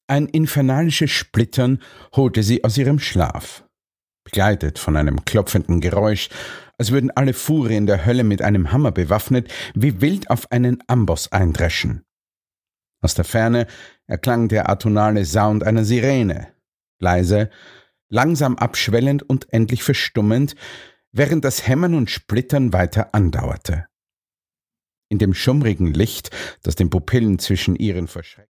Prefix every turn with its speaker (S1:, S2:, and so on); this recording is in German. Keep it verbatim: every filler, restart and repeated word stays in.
S1: Ein infernalisches Splittern holte sie aus ihrem Schlaf. Begleitet von einem klopfenden Geräusch, als würden alle Furien der Hölle mit einem Hammer bewaffnet, wie wild auf einen Amboss eindreschen. Aus der Ferne erklang der atonale Sound einer Sirene, leise, langsam abschwellend und endlich verstummend, während das Hämmern und Splittern weiter andauerte. In dem schummrigen Licht, das den Pupillen zwischen ihren verschreckten